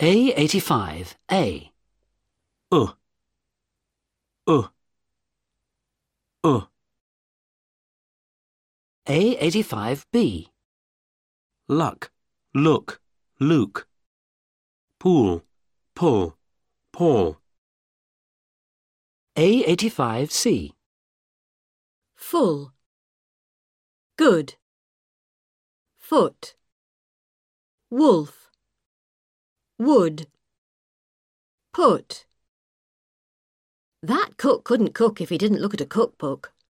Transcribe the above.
A85, A. uh, uh, uh, A85, B. luck, look, Luke, pool, pull, Paul. A85, C. full, good, foot, wolf, wood, put. That cook couldn't cook if he didn't look at a cookbook.